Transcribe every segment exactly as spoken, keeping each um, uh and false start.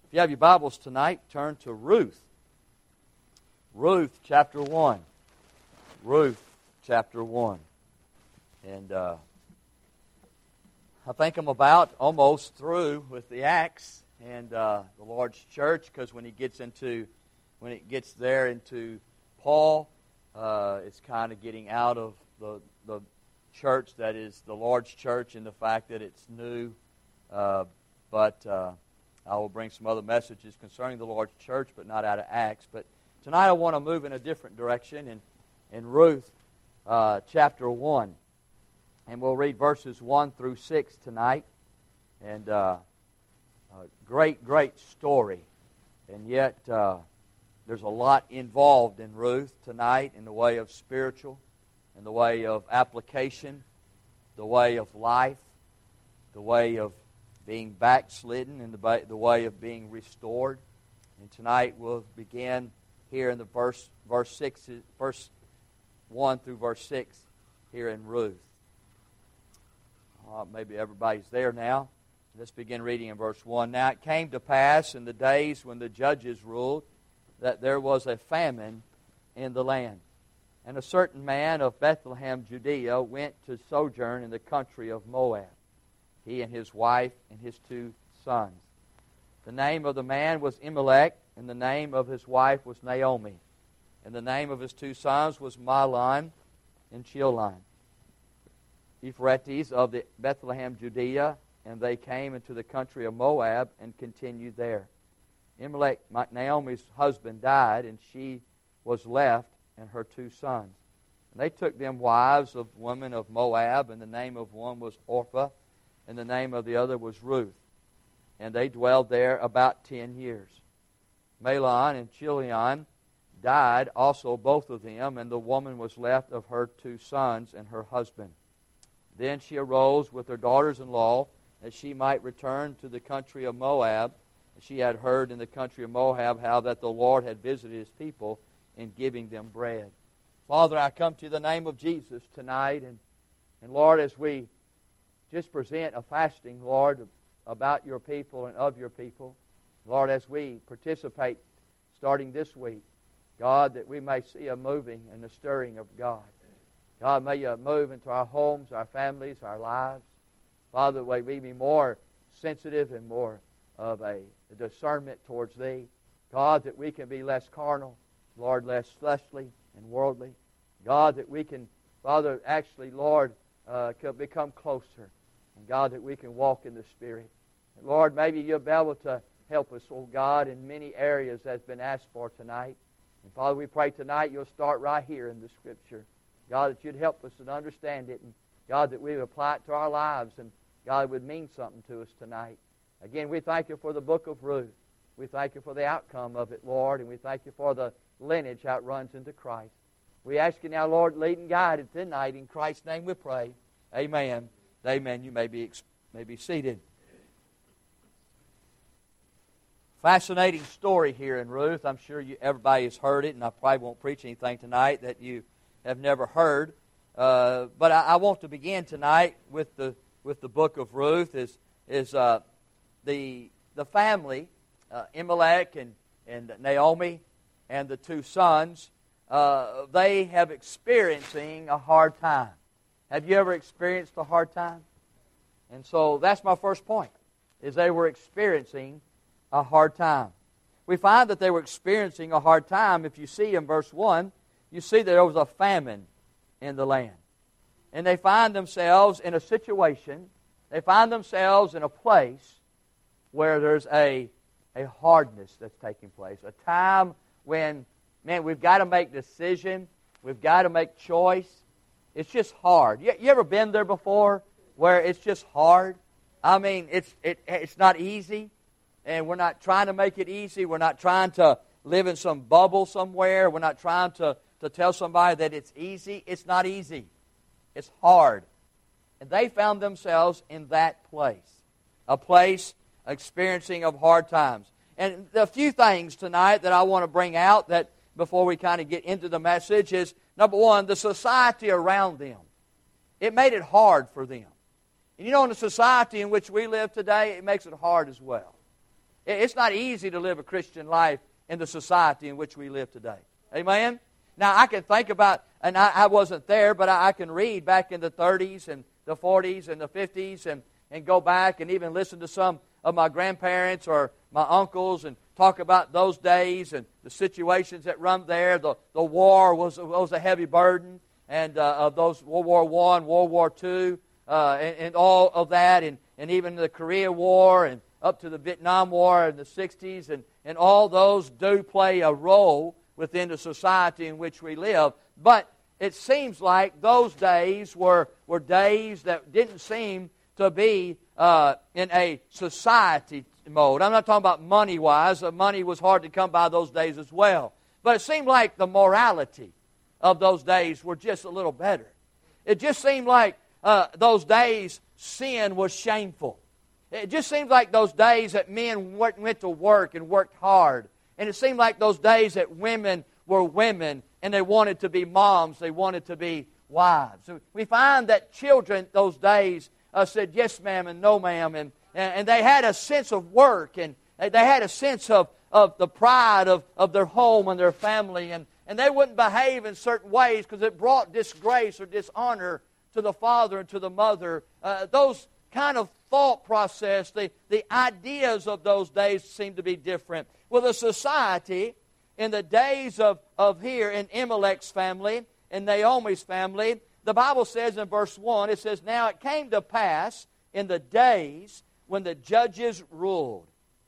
If you have your Bibles tonight, turn to Ruth. Ruth chapter one. Ruth chapter one. And uh, I think I'm about almost through with the Acts and uh, the Lord's church, because when he gets into, when it gets there into Paul, uh, it's kind of getting out of the the church that is the Lord's church and the fact that it's new. Uh, but uh, I will bring some other messages concerning the Lord's church, but not out of Acts. But tonight I want to move in a different direction in, in Ruth uh, chapter one. And we'll read verses one through six tonight. And uh, a great, great story. And yet uh, there's a lot involved in Ruth tonight in the way of spiritual, in the way of application, the way of life, the way of being backslidden, and the, the way of being restored. And tonight we'll begin here in the verse, verse six, verse one through verse six here in Ruth. Uh, maybe everybody's there now. Let's begin reading in verse one. Now it came to pass in the days when the judges ruled that there was a famine in the land. And a certain man of Bethlehem, Judea, went to sojourn in the country of Moab, he and his wife and his two sons. The name of the man was Elimelech, and the name of his wife was Naomi. And the name of his two sons was Mahlon and Chilion, Ephrates of the Bethlehem, Judea, and they came into the country of Moab and continued there. Elimelech, Naomi's husband, died, and she was left and her two sons. And they took them wives of women of Moab, and the name of one was Orpah, and the name of the other was Ruth. And they dwelled there about ten years. Mahlon and Chilion died also, both of them, and the woman was left of her two sons and her husband. Then she arose with her daughters-in-law, that she might return to the country of Moab. She had heard in the country of Moab how that the Lord had visited his people in giving them bread. Father, I come to you in the name of Jesus tonight, and, and Lord, as we just present a fasting, Lord, about your people and of your people, Lord, as we participate starting this week, God, that we may see a moving and a stirring of God. God, may you move into our homes, our families, our lives. Father, may we be more sensitive and more of a discernment towards Thee. God, that we can be less carnal, Lord, less fleshly and worldly. God, that we can, Father, actually, Lord, uh, become closer. And God, that we can walk in the Spirit. And Lord, maybe you'll be able to help us, oh God, in many areas that's been asked for tonight. And Father, we pray tonight you'll start right here in the Scripture. God, that you'd help us to understand it. And God, that we would apply it to our lives. And God, it would mean something to us tonight. Again, we thank you for the book of Ruth. We thank you for the outcome of it, Lord. And we thank you for the lineage how it runs into Christ. We ask you now, Lord, lead and guide it tonight. In Christ's name we pray. Amen. Amen. You may be, may be seated. Fascinating story here in Ruth. I'm sure you, everybody has heard it, and I probably won't preach anything tonight that you have never heard. Uh, but I, I want to begin tonight with the with the book of Ruth. Is is uh, the the family, uh, Elimelech and and Naomi, and the two sons. Uh, they have experiencing a hard time. Have you ever experienced a hard time? And so that's my first point, is they were experiencing a hard time. We find that they were experiencing a hard time. If you see in verse one, you see that there was a famine in the land. And they find themselves in a situation, they find themselves in a place where there's a, a hardness that's taking place. A time when, man, we've got to make decision. We've got to make choice. It's just hard. You, you ever been there before where it's just hard? I mean, it's it, it's not easy, and we're not trying to make it easy. We're not trying to live in some bubble somewhere. We're not trying to, to tell somebody that it's easy. It's not easy. It's hard. And they found themselves in that place, a place experiencing of hard times. And a few things tonight that I want to bring out that before we kind of get into the message is, number one, the society around them. It made it hard for them. And you know, in the society in which we live today, it makes it hard as well. It's not easy to live a Christian life in the society in which we live today. Amen? Now, I can think about, and I, I wasn't there, but I, I can read back in the thirties and the forties and the fifties and, and go back and even listen to some of my grandparents or my uncles and talk about those days and the situations that run there. The, the war was, was a heavy burden, and uh, of those World War One, World War Two, uh, and, and all of that, and, and even the Korea War and up to the Vietnam War in the sixties, and, and all those do play a role within the society in which we live. But it seems like those days were, were days that didn't seem to be uh, in a society mode. I'm not talking about money-wise. Uh, money was hard to come by those days as well. But it seemed like the morality of those days were just a little better. It just seemed like uh, those days sin was shameful. It just seemed like those days that men went to work and worked hard. And it seemed like those days that women were women and they wanted to be moms, they wanted to be wives. So we find that children those days uh, said yes ma'am and no ma'am, and, and they had a sense of work, and they had a sense of, of the pride of, of their home and their family, and, and they wouldn't behave in certain ways because it brought disgrace or dishonor to the father and to the mother. Uh, those kind of thought process, the, the ideas of those days seem to be different. Well, the society in the days of, of here in Elimelech's family and Naomi's family, the Bible says in verse one, it says, "Now it came to pass in the days when the judges ruled."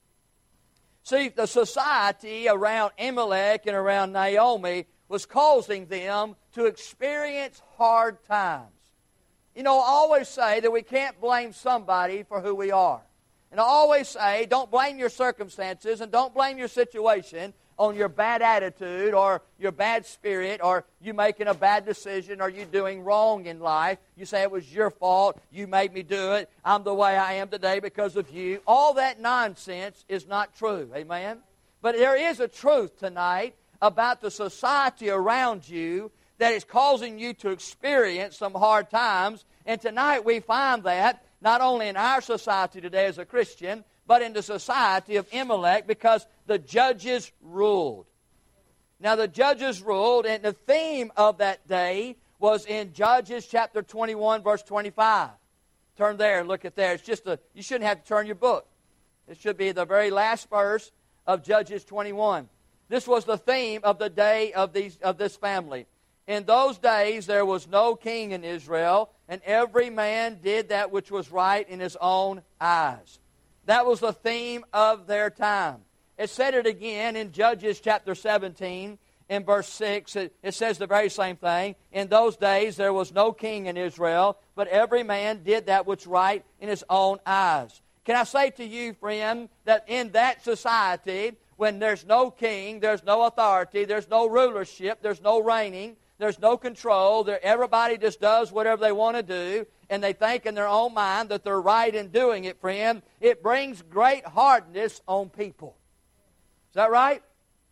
See, the society around Elimelech and around Naomi was causing them to experience hard times. You know, I always say that we can't blame somebody for who we are. And I always say, don't blame your circumstances and don't blame your situation on your bad attitude or your bad spirit or you making a bad decision or you doing wrong in life. You say it was your fault. You made me do it. I'm the way I am today because of you. All that nonsense is not true. Amen? But there is a truth tonight about the society around you that is causing you to experience some hard times. And tonight we find that not only in our society today as a Christian, but in the society of Elimelech, because the judges ruled. Now the judges ruled, and the theme of that day was in Judges chapter twenty-one, verse twenty-five. Turn there and look at there. It's just a, you shouldn't have to turn your book. It should be the very last verse of Judges twenty-one. This was the theme of the day of these of this family. In those days there was no king in Israel, and every man did that which was right in his own eyes. That was the theme of their time. It said it again in Judges chapter seventeen, in verse six. It, it says the very same thing. In those days there was no king in Israel, but every man did that which was right in his own eyes. Can I say to you, friend, that in that society, when there's no king, there's no authority, there's no rulership, there's no reigning, there's no control. There, everybody just does whatever they want to do, and they think in their own mind that they're right in doing it, friend. It brings great hardness on people. Is that right?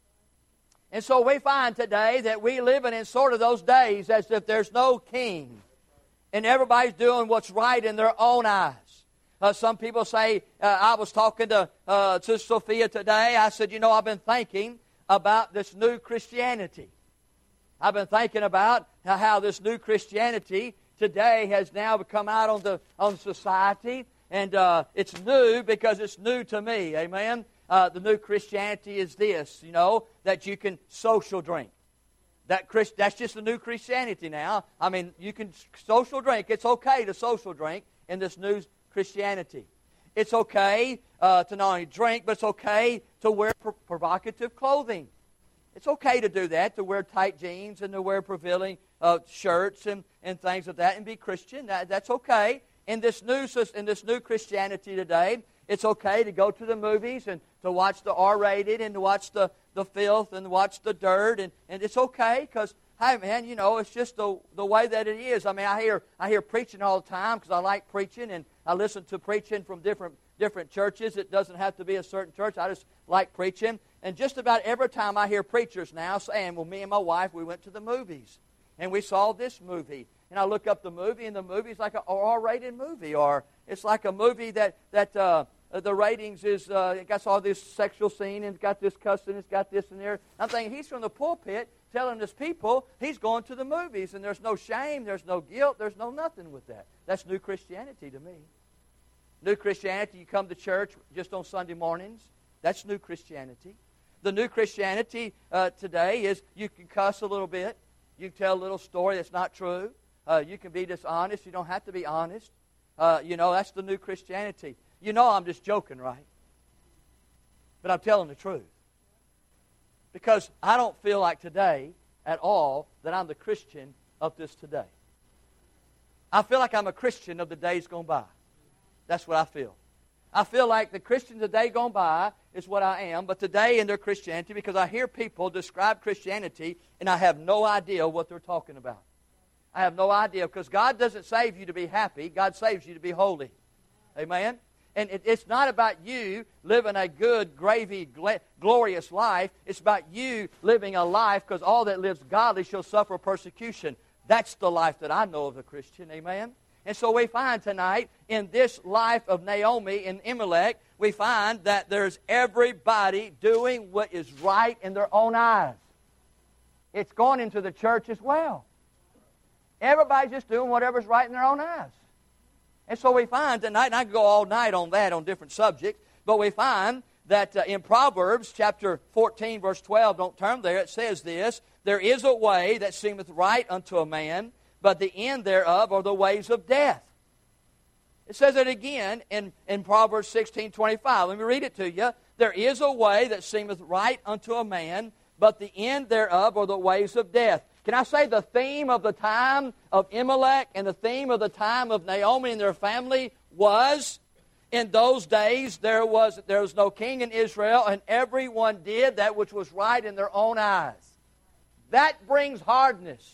And so we find today that we living in sort of those days as if there's no king, and everybody's doing what's right in their own eyes. Uh, some people say, uh, I was talking to, uh, to Sophia today. I said, you know, I've been thinking about this new Christianity. I've been thinking about how this new Christianity today has now come out on the on society, and uh, it's new because it's new to me. Amen. Uh, the new Christianity is this, you know, that you can social drink. That Christ, that's just the new Christianity now. I mean, you can social drink. It's okay to social drink in this new Christianity. It's okay uh, to not only drink, but it's okay to wear pr- provocative clothing. It's okay to do that, to wear tight jeans and to wear prevailing uh, shirts and, and things of that and be Christian. That, that's okay. In this new in this new Christianity today, it's okay to go to the movies and to watch the R-rated and to watch the, the filth and watch the dirt. And, and it's okay because, hey, man, you know, it's just the, the way that it is. I mean, I hear I hear preaching all the time because I like preaching, and I listen to preaching from different different churches. It doesn't have to be a certain church. I just like preaching. And just about every time I hear preachers now saying, well, me and my wife, we went to the movies, and we saw this movie. And I look up the movie, and the movie's like an R-rated movie, or it's like a movie that, that uh, uh, the ratings is, uh, it got all this sexual scene, and it's got this cussing, it's got this and there. I'm thinking, he's from the pulpit telling his people he's going to the movies, and there's no shame, there's no guilt, there's no nothing with that. That's new Christianity to me. New Christianity, you come to church just on Sunday mornings. That's new Christianity. The new Christianity uh, today is you can cuss a little bit. You can tell a little story that's not true. Uh, you can be dishonest. You don't have to be honest. Uh, you know, that's the new Christianity. You know I'm just joking, right? But I'm telling the truth. Because I don't feel like today at all that I'm the Christian of this today. I feel like I'm a Christian of the days gone by. That's what I feel. I feel like the Christian of the day gone by is what I am, but today in their Christianity, because I hear people describe Christianity and I have no idea what they're talking about. I have no idea, because God doesn't save you to be happy. God saves you to be holy. Amen? And it, it's not about you living a good, gravy, gl- glorious life. It's about you living a life, because all that lives godly shall suffer persecution. That's the life that I know of the Christian. Amen? And so we find tonight in this life of Naomi and Elimelech, we find that there's everybody doing what is right in their own eyes. It's going into the church as well. Everybody's just doing whatever's right in their own eyes. And so we find tonight, and I can go all night on that, on different subjects, but we find that uh, in Proverbs chapter fourteen, verse twelve, don't turn there, it says this, there is a way that seemeth right unto a man, but the end thereof are the ways of death. It says it again in, in Proverbs sixteen twenty-five. Let me read it to you. There is a way that seemeth right unto a man, but the end thereof are the ways of death. Can I say the theme of the time of Elimelech and the theme of the time of Naomi and their family was, in those days there was, there was no king in Israel, and everyone did that which was right in their own eyes. That brings hardness.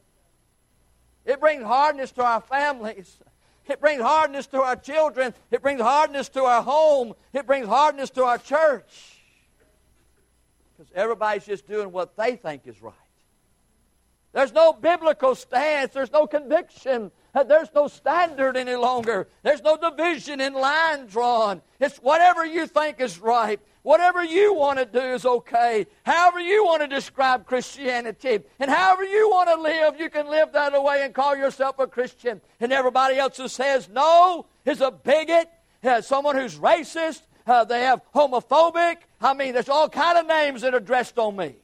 It brings hardness to our families. It brings hardness to our children. It brings hardness to our home. It brings hardness to our church. Because everybody's just doing what they think is right. There's no biblical stance. There's no conviction. There's no standard any longer. There's no division in line drawn. It's whatever you think is right. Whatever you want to do is okay. However you want to describe Christianity. And however you want to live, you can live that way and call yourself a Christian. And everybody else who says no is a bigot, uh, someone who's racist. Uh, they have homophobic. I mean, there's all kind of names that are dressed on me.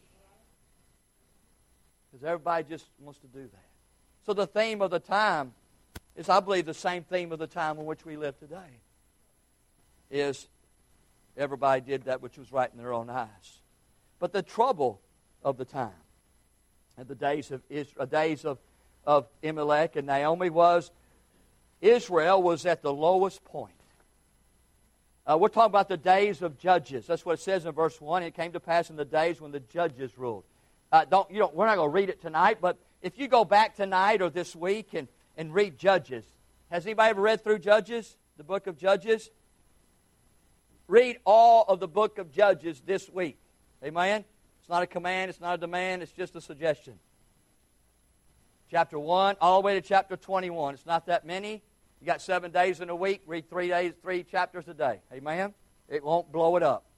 Because everybody just wants to do that. So the theme of the time is, I believe, the same theme of the time in which we live today. Is everybody did that which was right in their own eyes. But the trouble of the time, and the days of Israel, days of, of Elimelech and Naomi, was Israel was at the lowest point. Uh, we're talking about the days of judges. That's what it says in verse one. It came to pass in the days when the judges ruled. Uh, don't you don't? We're not going to read it tonight, but if you go back tonight or this week and, and read Judges, has anybody ever read through Judges, the book of Judges? Read all of the book of Judges this week. Amen? It's not a command, it's not a demand, it's just a suggestion. Chapter one, all the way to chapter twenty-one. It's not that many. You got seven days in a week, read three days, three chapters a day. Amen? It won't blow it up.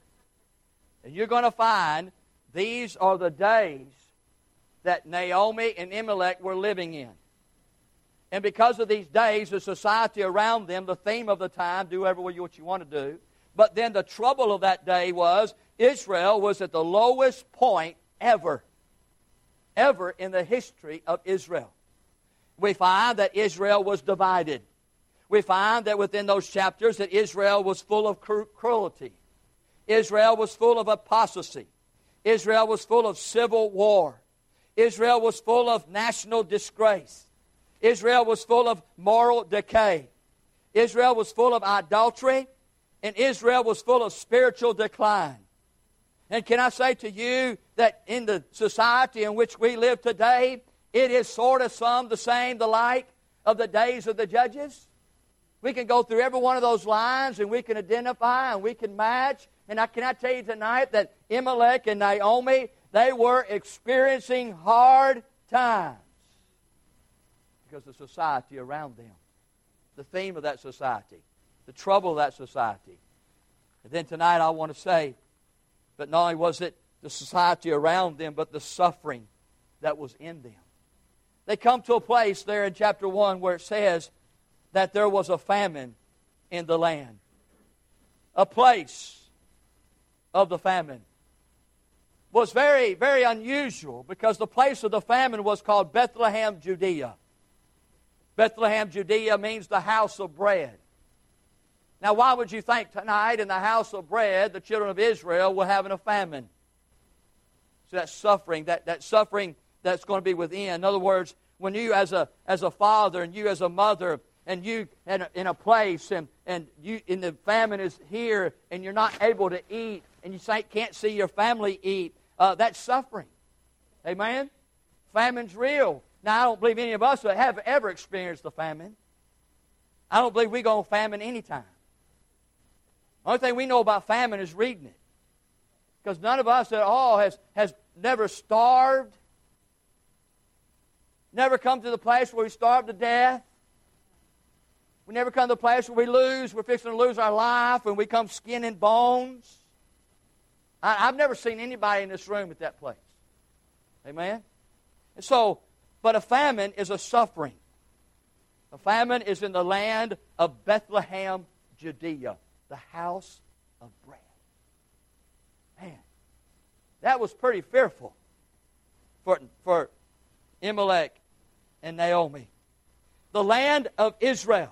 And you're going to find these are the days that Naomi and Elimelech were living in. And because of these days, the society around them, the theme of the time, do whatever what you want to do. But then the trouble of that day was Israel was at the lowest point ever. Ever in the history of Israel. We find that Israel was divided. We find that within those chapters that Israel was full of cru- cruelty. Israel was full of apostasy. Israel was full of civil war. Israel was full of national disgrace. Israel was full of moral decay. Israel was full of idolatry. And Israel was full of spiritual decline. And can I say to you that in the society in which we live today, it is sort of some the same, the like of the days of the judges? We can go through every one of those lines and we can identify and we can match. And I cannot tell you tonight that Elimelech and Naomi, they were experiencing hard times because of the society around them. The theme of that society. the trouble of that society. And then tonight I want to say, but not only was it the society around them, but the suffering that was in them. They come to a place there in chapter one where it says that there was a famine in the land. A place of the famine was very, very unusual because the place of the famine was called Bethlehem, Judea. Bethlehem, Judea means the house of bread. Now, why would you think tonight in the house of bread the children of Israel were having a famine? So that suffering, that, that suffering that's going to be within. In other words, when you as a as a father and you as a mother and you in a, in a place and, and you in the famine is here and you're not able to eat and you can't see your family eat, uh, that's suffering. Amen? Famine's real. Now, I don't believe any of us have ever experienced the famine. I don't believe we're going to famine anytime. The only thing we know about famine is reading it. Because none of us at all has, has never starved, never come to the place where we starve to death. We never come to the place where we lose, we're fixing to lose our life, and we come skin and bones. I, I've never seen anybody in this room at that place. Amen? And so, but a famine is a suffering. A famine is in the land of Bethlehem, Judea, the house of bread. Man, that was pretty fearful for, for Elimelech and Naomi. The land of Israel.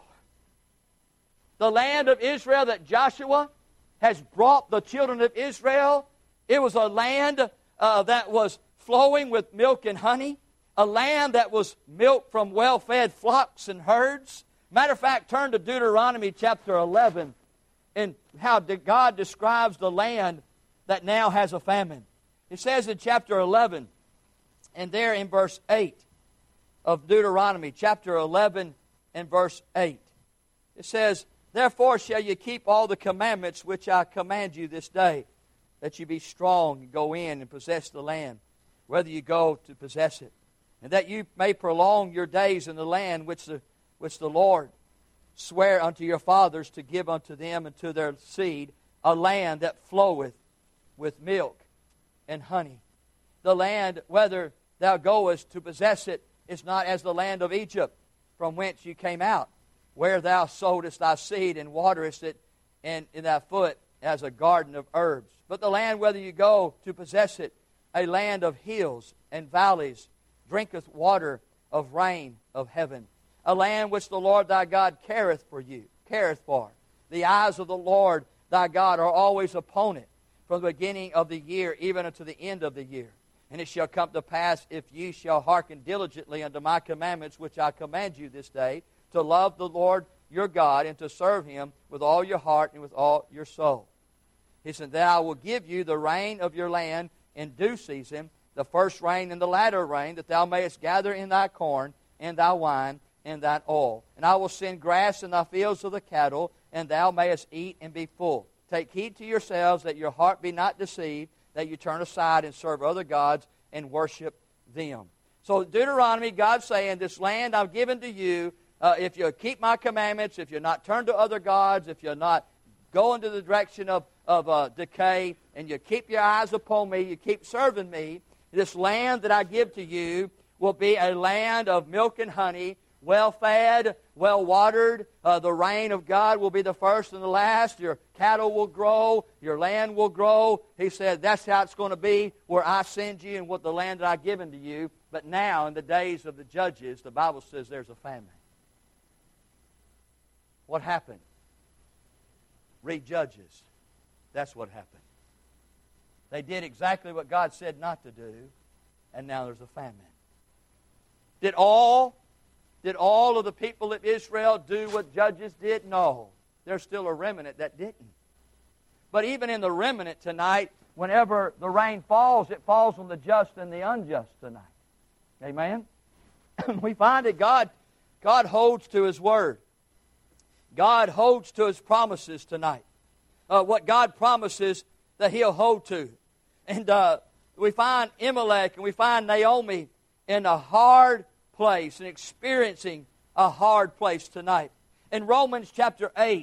The land of Israel that Joshua has brought the children of Israel. It was a land uh, that was flowing with milk and honey. A land that was milk from well-fed flocks and herds. Matter of fact, turn to Deuteronomy chapter eleven and how God describes the land that now has a famine. It says in chapter eleven, and there in verse eight of Deuteronomy, chapter eleven and verse eight, it says, "Therefore shall you keep all the commandments which I command you this day, that you be strong and go in and possess the land, whether you go to possess it, and that you may prolong your days in the land which the, which the Lord sware unto your fathers to give unto them and to their seed, a land that floweth with milk and honey. The land, whether thou goest to possess it, is not as the land of Egypt, from whence you came out, where thou sowedest thy seed and waterest it in, in thy foot as a garden of herbs. But the land, whether you go to possess it, a land of hills and valleys, drinketh water of rain of heaven. A land which the Lord thy God careth for you, careth for. The eyes of the Lord thy God are always upon it, from the beginning of the year even unto the end of the year. And it shall come to pass, if ye shall hearken diligently unto my commandments which I command you this day, to love the Lord your God and to serve him with all your heart and with all your soul. He said, that I will give you the rain of your land in due season, the first rain and the latter rain, that thou mayest gather in thy corn and thy wine and thine oil. And I will send grass in thy fields of the cattle, and thou mayest eat and be full. Take heed to yourselves that your heart be not deceived, that you turn aside and serve other gods and worship them." So Deuteronomy, God's saying, this land I've given to you, uh, if you keep my commandments, if you're not turned to other gods, if you're not going to the direction of, of uh, decay, and you keep your eyes upon me, you keep serving me, this land that I give to you will be a land of milk and honey, well-fed, well-watered. Uh, the rain of God will be the first and the last. Your cattle will grow. Your land will grow. He said, that's how it's going to be where I send you and what the land that I've given to you. But now, in the days of the judges, the Bible says there's a famine. What happened? Read Judges. That's what happened. They did exactly what God said not to do, and now there's a famine. Did all, did all of the people of Israel do what Judges did? No. There's still a remnant that didn't. But even in the remnant tonight, whenever the rain falls, it falls on the just and the unjust tonight. Amen? We find that God, God holds to His Word. God holds to His promises tonight. Uh, what God promises that He'll hold to. And uh, we find Elimelech and we find Naomi in a hard place and experiencing a hard place tonight. In Romans chapter eight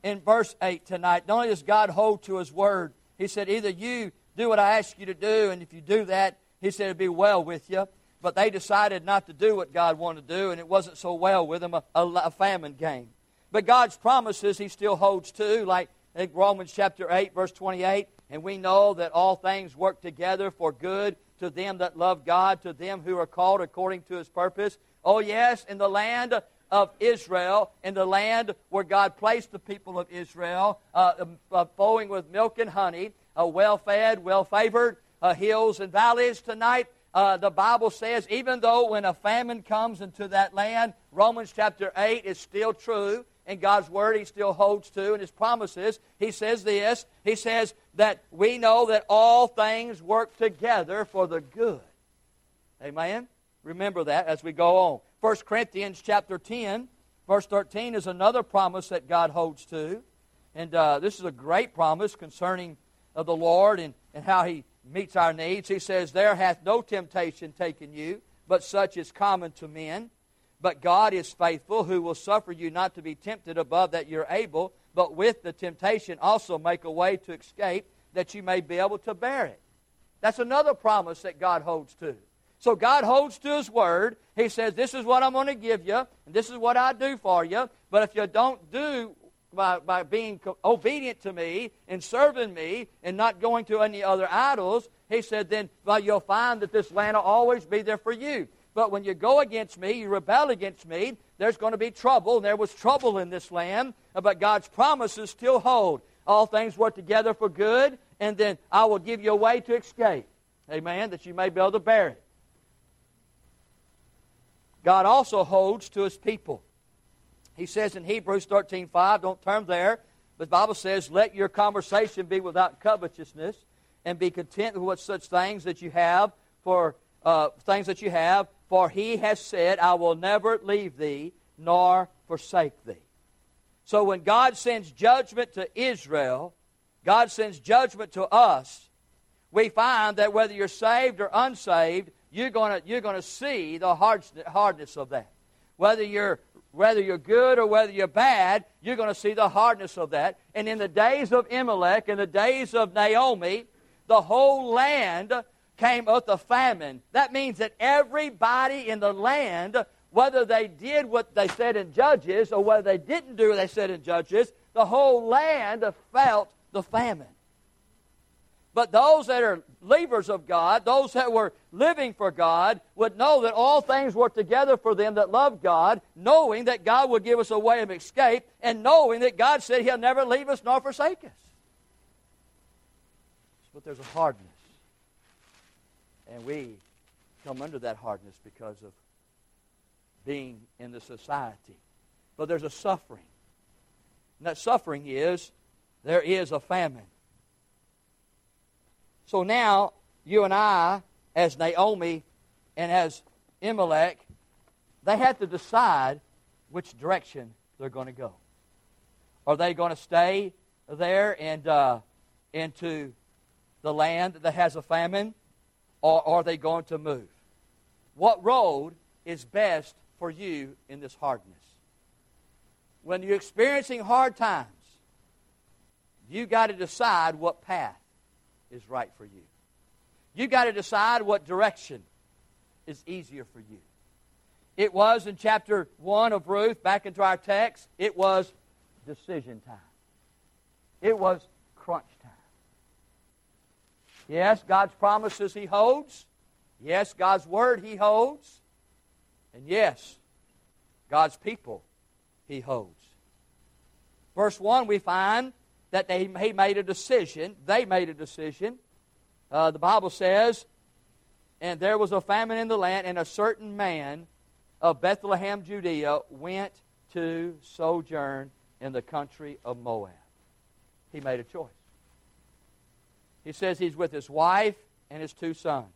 in verse eight tonight, not only does God hold to His Word, He said, either you do what I ask you to do, and if you do that, He said, it'll be well with you. But they decided not to do what God wanted to do, and it wasn't so well with them. A, a, a famine came. But God's promises He still holds to, like in Romans chapter eight, verse twenty-eight. And we know that all things work together for good to them that love God, to them who are called according to His purpose. Oh yes, in the land of Israel, in the land where God placed the people of Israel, uh, uh, flowing with milk and honey, uh, well-fed, well-favored, uh, hills and valleys tonight. Uh, the Bible says, even though when a famine comes into that land, Romans chapter eight is still true, and God's Word He still holds to, and His promises. He says this, He says that we know that all things work together for the good. Amen? Remember that as we go on. First Corinthians chapter ten, verse thirteen is another promise that God holds to. And uh, this is a great promise concerning of the Lord and, and how He meets our needs. He says, there hath no temptation taken you, but such is common to men. But God is faithful, who will suffer you not to be tempted above that you're able, but with the temptation also make a way to escape, that you may be able to bear it. That's another promise that God holds to. So God holds to His Word. He says, this is what I'm going to give you, and this is what I do for you. But if you don't do By, by being obedient to me and serving me and not going to any other idols, He said, then well, you'll find that this land will always be there for you. But when you go against me, you rebel against me, there's going to be trouble. And there was trouble in this land, but God's promises still hold. All things work together for good, and then I will give you a way to escape. Amen, that you may be able to bear it. God also holds to His people. He says in Hebrews thirteen five, don't turn there, but the Bible says, let your conversation be without covetousness, and be content with what such things that you have, for uh, things that you have, for He has said, I will never leave thee, nor forsake thee. So when God sends judgment to Israel, God sends judgment to us, we find that whether you're saved or unsaved, you're going to you're going to see the hard, hardness of that. Whether you're Whether you're good or whether you're bad, you're going to see the hardness of that. And in the days of Elimelech, in the days of Naomi, the whole land came with a famine. That means that everybody in the land, whether they did what they said in Judges or whether they didn't do what they said in Judges, the whole land felt the famine. But those that are believers of God, those that were living for God, would know that all things work together for them that love God, knowing that God will give us a way of escape, and knowing that God said He'll never leave us nor forsake us. But there's a hardness. And we come under that hardness because of being in the society. But there's a suffering. And that suffering is, there is a famine. So now, you and I, as Naomi and as Elimelech, they have to decide which direction they're going to go. Are they going to stay there and uh, into the land that has a famine, or are they going to move? What road is best for you in this hardness? When you're experiencing hard times, you got to decide what path is right for you. You got to decide what direction is easier for you. It was in chapter one of Ruth, back into our text, it was decision time. It was crunch time. Yes, God's promises He holds. Yes, God's Word He holds. And yes, God's people He holds. Verse one, we find that they, he made a decision. They made a decision. Uh, the Bible says, and there was a famine in the land, and a certain man of Bethlehem, Judea, went to sojourn in the country of Moab. He made a choice. He says he's with his wife and his two sons.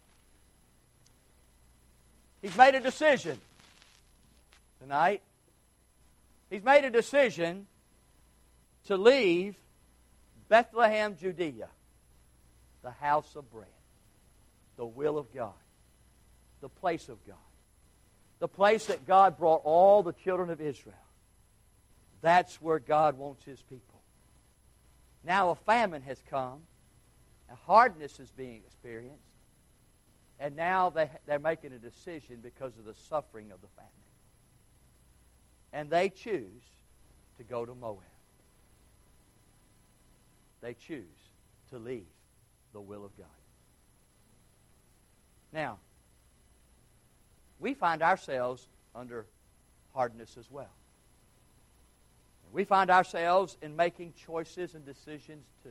He's made a decision tonight. He's made a decision to leave Bethlehem, Judea, the house of bread, the will of God, the place of God, the place that God brought all the children of Israel. That's where God wants His people. Now a famine has come. A hardness is being experienced. And now they, they're making a decision because of the suffering of the famine. And they choose to go to Moab. They choose to leave the will of God. Now, we find ourselves under hardness as well. We find ourselves in making choices and decisions too.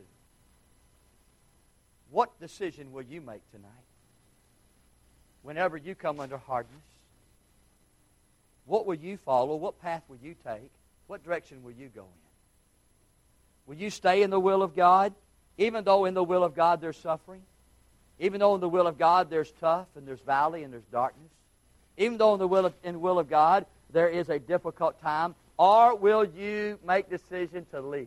What decision will you make tonight? Whenever you come under hardness, what will you follow? What path will you take? What direction will you go in? Will you stay in the will of God, even though in the will of God there's suffering? Even though in the will of God there's tough and there's valley and there's darkness? Even though in the will of, in the will of God there is a difficult time? Or will you make decision to leave?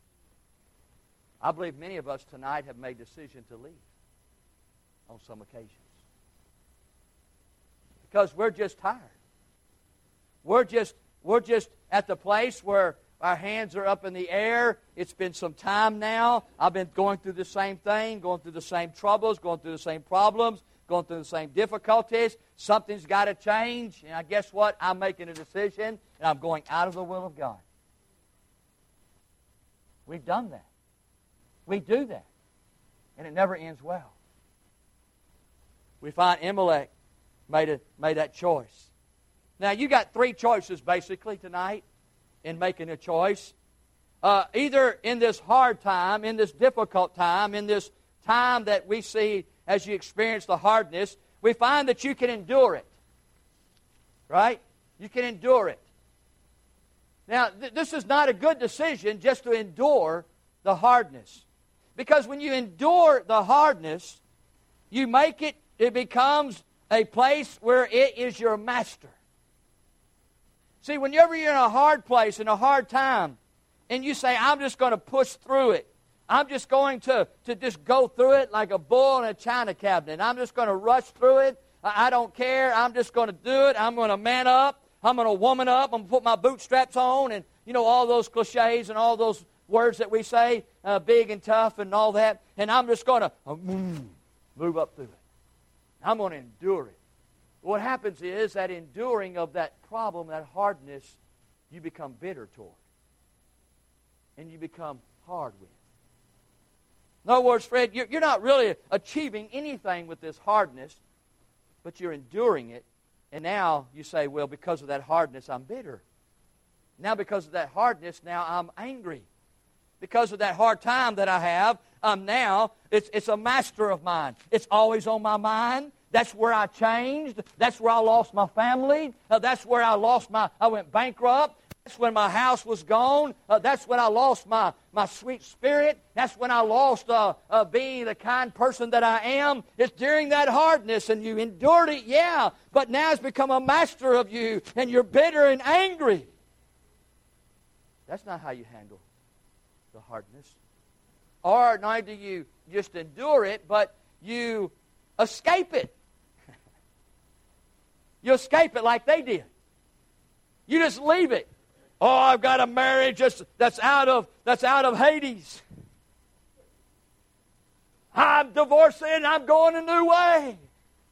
I believe many of us tonight have made decision to leave on some occasions. Because we're just tired. We're just, we're just at the place where our hands are up in the air. It's been some time now. I've been going through the same thing, going through the same troubles, going through the same problems, going through the same difficulties. Something's got to change. And I guess what? I'm making a decision, and I'm going out of the will of God. We've done that. We do that. And it never ends well. We find Amalek made, a, made that choice. Now, you got three choices, basically, tonight in making a choice. Uh, either in this hard time, in this difficult time, in this time that we see as you experience the hardness, we find that you can endure it. Right? You can endure it. Now, th- this is not a good decision just to endure the hardness. Because when you endure the hardness, you make it, it becomes a place where it is your master. See, whenever you're in a hard place, in a hard time, and you say, I'm just going to push through it. I'm just going to, to just go through it like a bull in a china cabinet. I'm just going to rush through it. I, I don't care. I'm just going to do it. I'm going to man up. I'm going to woman up. I'm going to put my bootstraps on. And, you know, all those cliches and all those words that we say, uh, big and tough and all that. And I'm just going to uh, move up through it. I'm going to endure it. What happens is that enduring of that problem, that hardness, you become bitter toward. And you become hard with. In other words, Fred, you're, you're not really achieving anything with this hardness, but you're enduring it. And now you say, well, because of that hardness, I'm bitter. Now because of that hardness, now I'm angry. Because of that hard time that I have, I'm now, it's, it's a master of mine. It's always on my mind. That's where I changed. That's where I lost my family. Uh, that's where I lost my, I went bankrupt. That's when my house was gone. Uh, that's when I lost my, my sweet spirit. That's when I lost uh, uh, being the kind person that I am. It's during that hardness, and you endured it, yeah, but now it's become a master of you, and you're bitter and angry. That's not how you handle the hardness. Or not do you just endure it, but you escape it. You escape it like they did. You just leave it. Oh, I've got a marriage that's, that's out of that's out of Hades. I'm divorcing. I'm going a new way.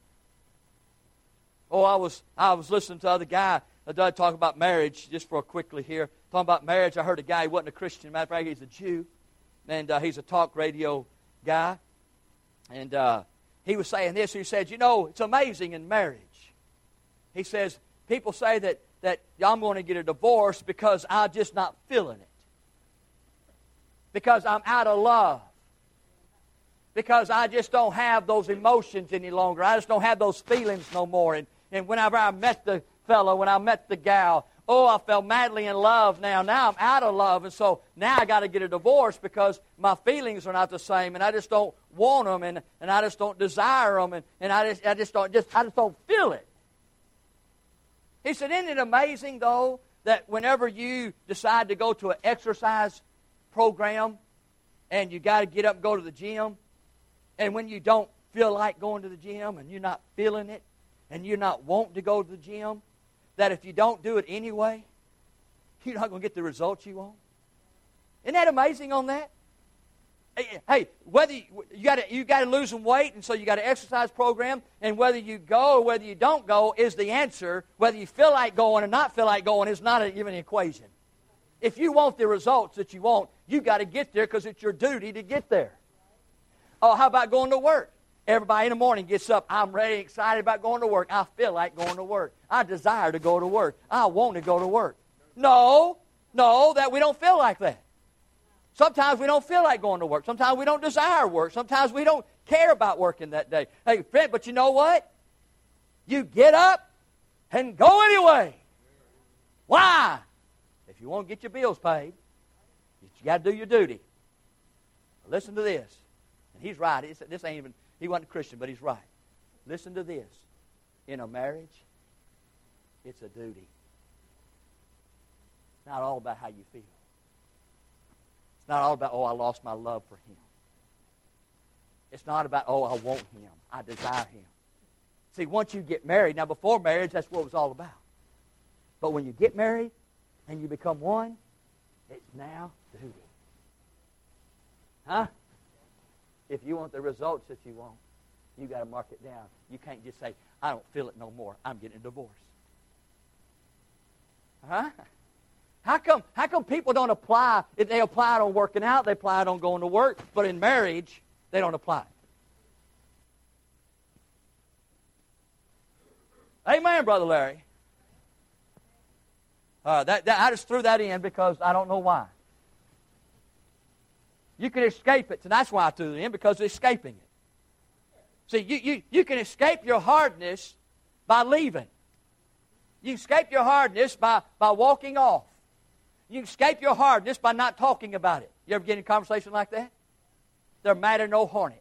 Oh, I was I was listening to the other guy that talk about marriage just for quickly here. Talking about marriage, I heard a guy, he wasn't a Christian. Matter of fact, he's a Jew, and uh, he's a talk radio guy, and uh, he was saying this. He said, you know, it's amazing in marriage. He says, people say that, that I'm going to get a divorce because I'm just not feeling it. Because I'm out of love. Because I just don't have those emotions any longer. I just don't have those feelings no more. And, and whenever I met the fellow, when I met the gal, oh, I fell madly in love now. Now I'm out of love. And so now I got to get a divorce because my feelings are not the same. And I just don't want them. And, and I just don't desire them. And, and I, just, I, just don't, just, I just don't feel it. He said, isn't it amazing, though, that whenever you decide to go to an exercise program and you got to get up and go to the gym, and when you don't feel like going to the gym and you're not feeling it and you're not wanting to go to the gym, that if you don't do it anyway, you're not going to get the results you want. Isn't that amazing on that? Hey, whether you, you got to you got to lose some weight, and so you got an exercise program, and whether you go or whether you don't go is the answer. Whether you feel like going or not feel like going is not even an equation. If you want the results that you want, you got to get there because it's your duty to get there. Oh, how about going to work? Everybody in the morning gets up. I'm ready, excited about going to work. I feel like going to work. I desire to go to work. I want to go to work. No, no, that we don't feel like that. Sometimes we don't feel like going to work. Sometimes we don't desire work. Sometimes we don't care about working that day. Hey, friend, but you know what? You get up and go anyway. Why? If you want to get your bills paid, you got to do your duty. Listen to this. And he's right. It's, this ain't even, he wasn't a Christian, but he's right. Listen to this. In a marriage, it's a duty. It's not all about how you feel. It's not all about, oh, I lost my love for him. It's not about, oh, I want him. I desire him. See, once you get married, now before marriage, that's what it was all about. But when you get married and you become one, it's now duty. Huh? If you want the results that you want, you got to mark it down. You can't just say, I don't feel it no more. I'm getting a divorce. Huh? How come, how come people don't apply? If they apply it on working out, they apply it on going to work. But in marriage, they don't apply it. Amen, Brother Larry. Uh, that, that, I just threw that in because I don't know why. You can escape it. And that's why I threw it in, because it's escaping it. See, you, you, you can escape your hardness by leaving. You escape your hardness by, by walking off. You escape your hardness by not talking about it. You ever get in a conversation like that? They're mad at no hornet.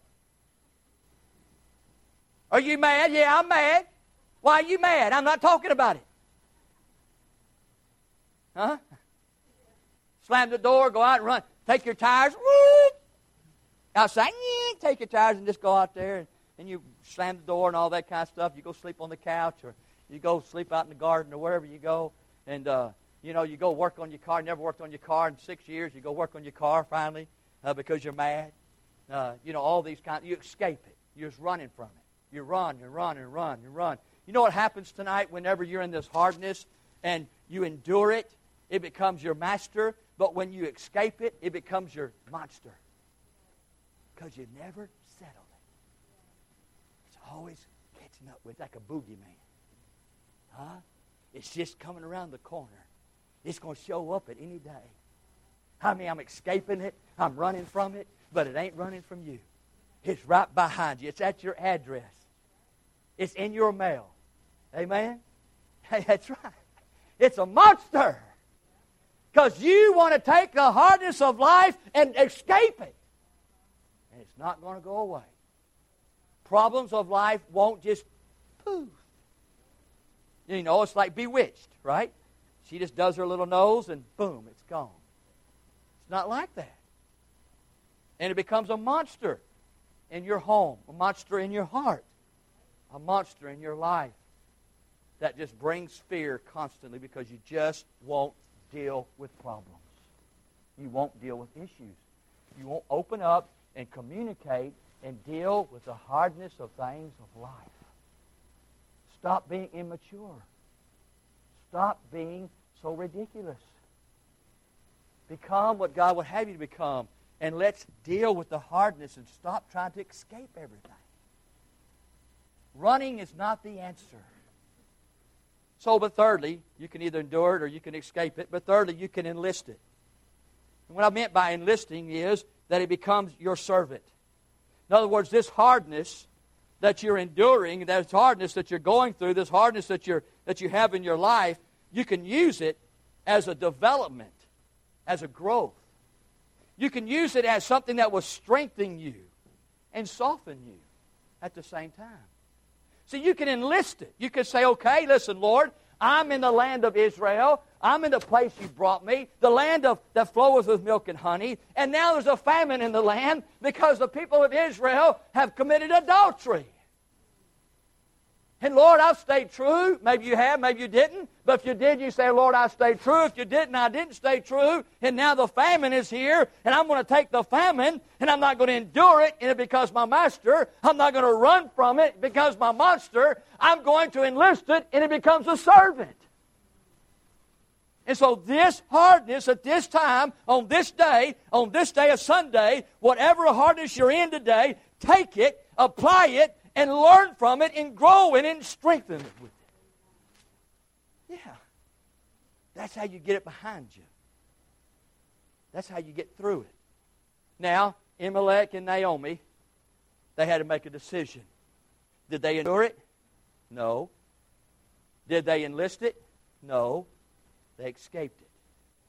Are you mad? Yeah, I'm mad. Why are you mad? I'm not talking about it. Huh? Slam the door, go out and run. Take your tires. Woo! Outside, take your tires and just go out there and, and you slam the door and all that kind of stuff. You go sleep on the couch or you go sleep out in the garden or wherever you go. And, uh, you know, you go work on your car. Never worked on your car in six years. You go work on your car finally uh, because you're mad. Uh, you know, all these kinds. You escape it. You're just running from it. You run and run and run and run. You know what happens tonight whenever you're in this hardness and you endure it? It becomes your master. But when you escape it, it becomes your monster. Because you never settle it. It's always catching up with, like a boogeyman. Huh? It's just coming around the corner. It's going to show up at any day. I mean, I'm escaping it. I'm running from it. But it ain't running from you. It's right behind you. It's at your address. It's in your mail. Amen? Hey, that's right. It's a monster. Because you want to take the hardness of life and escape it. And it's not going to go away. Problems of life won't just poof. You know, it's like Bewitched, right? She just does her little nose and boom, it's gone. It's not like that. And it becomes a monster in your home, a monster in your heart, a monster in your life that just brings fear constantly because you just won't deal with problems. You won't deal with issues. You won't open up and communicate and deal with the hardness of things of life. Stop being immature. Stop being so ridiculous. Become what God would have you to become. And let's deal with the hardness and stop trying to escape everything. Running is not the answer. So, but thirdly, you can either endure it or you can escape it. But thirdly, you can enlist it. And what I meant by enlisting is that it becomes your servant. In other words, this hardness that you're enduring, this hardness that you're going through, this hardness that you're that you have in your life, you can use it as a development, as a growth. You can use it as something that will strengthen you and soften you at the same time. So you can enlist it. You can say, okay, listen, Lord, I'm in the land of Israel. I'm in the place you brought me, the land of that floweth with milk and honey. And now there's a famine in the land because the people of Israel have committed adultery. And Lord, I've stayed true. Maybe you have, maybe you didn't. But if you did, you say, Lord, I stayed true. If you didn't, I didn't stay true. And now the famine is here, and I'm going to take the famine, and I'm not going to endure it and it because my master. I'm not going to run from it because my monster. I'm going to enlist it, and it becomes a servant. And so this hardness at this time, on this day, on this day of Sunday, whatever hardness you're in today, take it, apply it, and learn from it, and grow in it, and strengthen it with it. Yeah. That's how you get it behind you. That's how you get through it. Now, Elimelech and Naomi, they had to make a decision. Did they endure it? No. Did they enlist it? No. They escaped it.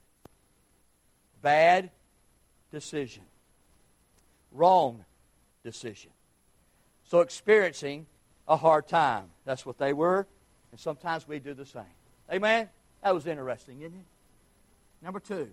Bad decision. Wrong decision. So experiencing a hard time. That's what they were. And sometimes we do the same. Amen? That was interesting, isn't it? Number two.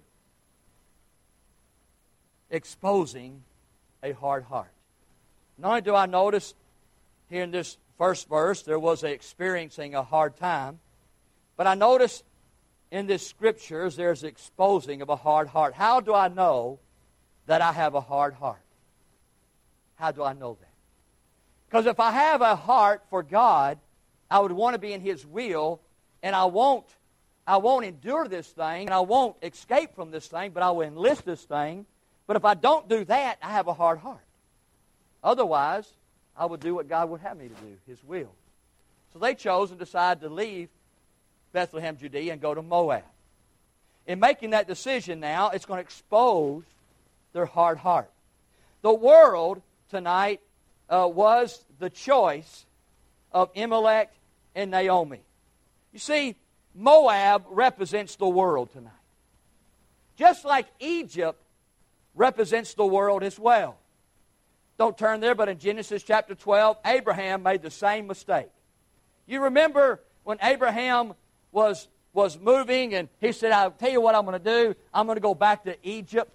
Exposing a hard heart. Not only do I notice here in this first verse there was a experiencing a hard time, but I notice in this scriptures there's exposing of a hard heart. How do I know that I have a hard heart? How do I know that? Because if I have a heart for God, I would want to be in His will, and I won't, I won't endure this thing, and I won't escape from this thing, but I will enlist this thing. But if I don't do that, I have a hard heart. Otherwise, I would do what God would have me to do, His will. So they chose and decided to leave Bethlehem, Judea, and go to Moab. In making that decision now, it's going to expose their hard heart. The world tonight uh, was the choice of Elimelech and Naomi. You see, Moab represents the world tonight. Just like Egypt represents the world as well. Don't turn there, but in Genesis chapter twelve, Abraham made the same mistake. You remember when Abraham was, was moving and he said, I'll tell you what I'm going to do. I'm going to go back to Egypt.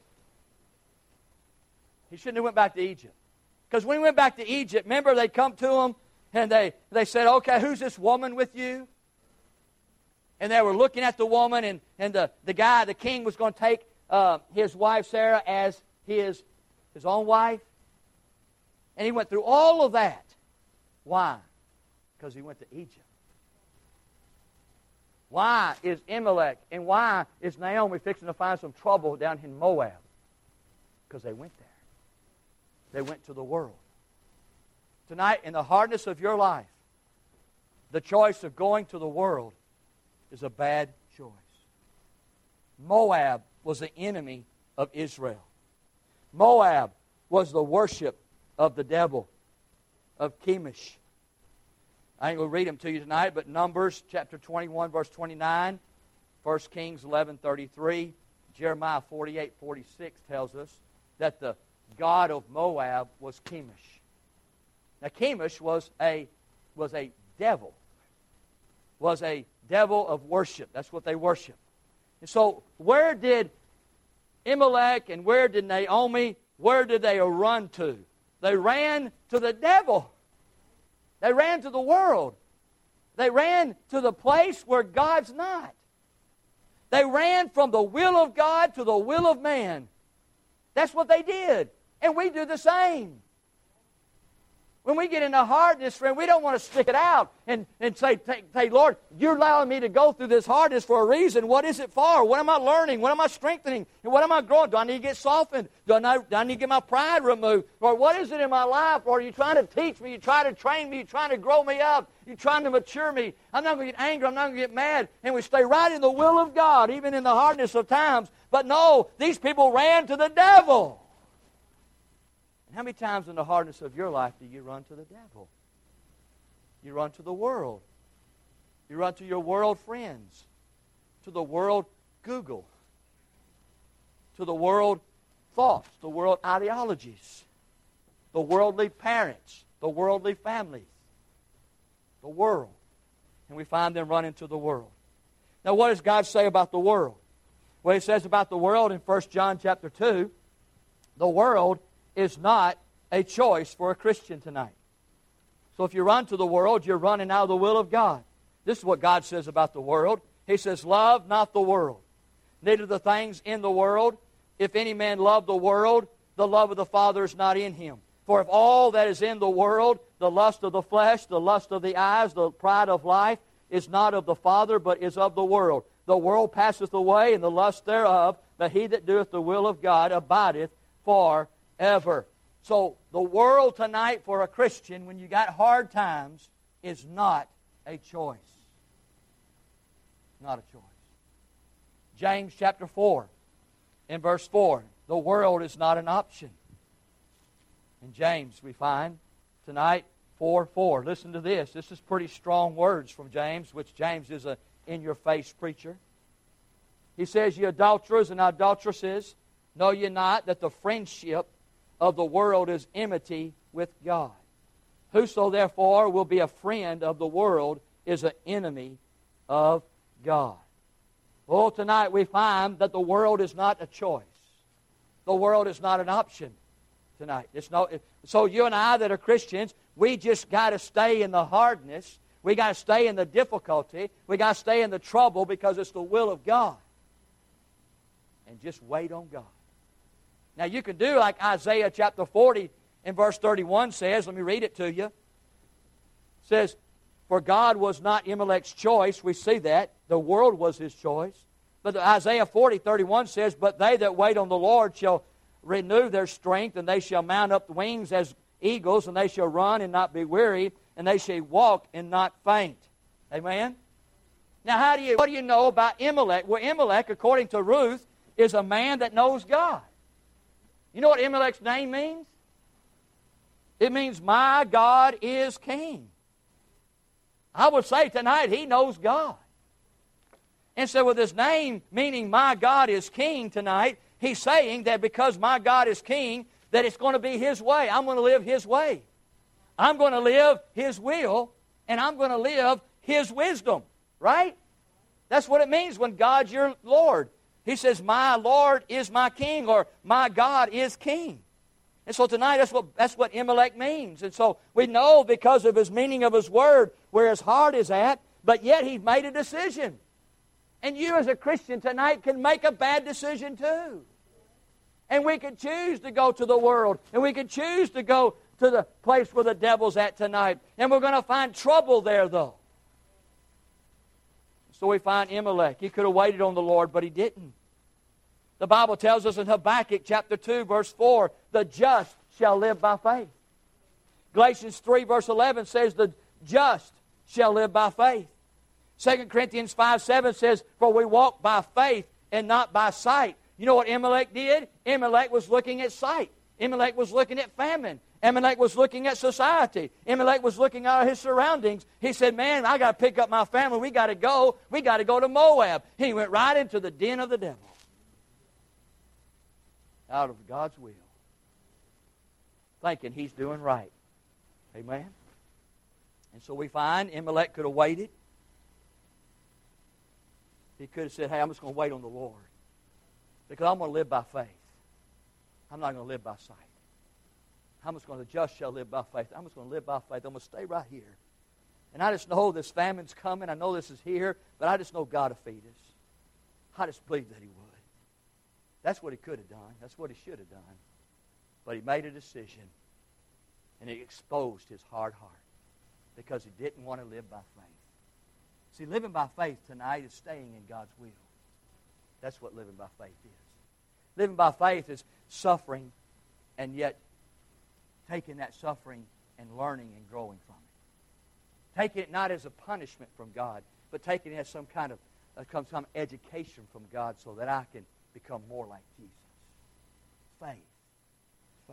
He shouldn't have went back to Egypt. Because when he went back to Egypt, remember they come to him and they, they said, okay, who's this woman with you? And they were looking at the woman, and, and the, the guy, the king, was going to take uh, his wife Sarah as his, his own wife. And he went through all of that. Why? Because he went to Egypt. Why is Elimelech and why is Naomi fixing to find some trouble down in Moab? Because they went there. They went to the world. Tonight, in the hardness of your life, the choice of going to the world is a bad choice. Moab was the enemy of Israel. Moab was the worship of the devil, of Chemosh. I ain't going to read them to you tonight, but Numbers chapter twenty-one, verse twenty-nine, First Kings eleven thirty-three, Jeremiah forty-eight forty-six tells us that the god of Moab was Chemosh. Now Chemosh was a, was a devil, was a devil of worship. That's what they worship. And so where did Elimelech and where did Naomi, where did they run to? They ran to the devil. They ran to the world. They ran to the place where God's not. They ran from the will of God to the will of man. That's what they did. And we do the same. When we get into hardness, friend, we don't want to stick it out and, and say, say, Lord, you're allowing me to go through this hardness for a reason. What is it for? What am I learning? What am I strengthening? And what am I growing? Do I need to get softened? Do I, not, do I need to get my pride removed? Or what is it in my life? Or are you trying to teach me? You trying to train me? You trying to grow me up? You trying to mature me? I'm not going to get angry. I'm not going to get mad. And we stay right in the will of God, even in the hardness of times. But no, these people ran to the devil. And how many times in the hardness of your life do you run to the devil? You run to the world. You run to your world friends, to the world Google, to the world thoughts, the world ideologies, the worldly parents, the worldly families, the world. And we find them running to the world. Now what does God say about the world? Well, He says about the world in First John chapter two, the world is not a choice for a Christian tonight. So if you run to the world, you're running out of the will of God. This is what God says about the world. He says, love not the world, neither the things in the world. If any man love the world, the love of the Father is not in him. For if all that is in the world, the lust of the flesh, the lust of the eyes, the pride of life, is not of the Father, but is of the world. The world passeth away, and the lust thereof, but he that doeth the will of God abideth forever. So the world tonight for a Christian, when you got hard times, is not a choice. Not a choice. James chapter four, in verse four, the world is not an option. In James we find tonight four four. Listen to this. This is pretty strong words from James, which James is a in-your-face preacher. He says, ye adulterers and adulteresses, know ye not that the friendship of the world is enmity with God? Whoso therefore will be a friend of the world is an enemy of God. Well, tonight we find that the world is not a choice. The world is not an option tonight. It's no, so you and I that are Christians, we just got to stay in the hardness. We got to stay in the difficulty. We got to stay in the trouble because it's the will of God. And just wait on God. Now you can do like Isaiah chapter forty and verse thirty-one says. Let me read it to you. It says, for God was not Elimelech's choice. We see that. The world was his choice. But Isaiah forty, thirty-one says, but they that wait on the Lord shall renew their strength, and they shall mount up wings as eagles, and they shall run and not be weary, and they shall walk and not faint. Amen? Now, how do you, what do you know about Elimelech? Well, Elimelech, according to Ruth, is a man that knows God. You know what Elimelech's name means? It means, my God is king. I would say tonight he knows God. And so with his name meaning my God is king tonight, he's saying that because my God is king, that it's going to be his way. I'm going to live his way. I'm going to live his will, and I'm going to live his wisdom. Right? That's what it means when God's your Lord. He says, my Lord is my king, or my God is king. And so tonight, that's what, that's what Elimelech means. And so we know because of his meaning of his word where his heart is at, but yet he's made a decision. And you as a Christian tonight can make a bad decision too. And we can choose to go to the world. And we can choose to go to the place where the devil's at tonight. And we're going to find trouble there though. So we find Elimelech. He could have waited on the Lord, but he didn't. The Bible tells us in Habakkuk chapter two, verse four, the just shall live by faith. Galatians three, verse eleven says, the just shall live by faith. Second Corinthians five, seven says, for we walk by faith and not by sight. You know what Elimelech did? Elimelech was looking at sight. Elimelech was looking at famine. Elimelech was looking at society. Elimelech was looking at his surroundings. He said, man, I got to pick up my family. We got to go. We got to go to Moab. He went right into the den of the devil. Out of God's will. Thinking he's doing right. Amen? And so we find Elimelech could have waited. He could have said, hey, I'm just going to wait on the Lord. Because I'm going to live by faith. I'm not going to live by sight. I'm just going to, the just shall live by faith. I'm just going to live by faith. I'm going to stay right here. And I just know this famine's coming. I know this is here. But I just know God will feed us. I just believe that he would. That's what he could have done. That's what he should have done. But he made a decision. And he exposed his hard heart. Because he didn't want to live by faith. See, living by faith tonight is staying in God's will. That's what living by faith is. Living by faith is suffering and yet taking that suffering and learning and growing from it. Taking it not as a punishment from God, but taking it as some kind of uh, some education from God so that I can become more like Jesus. Faith. Faith.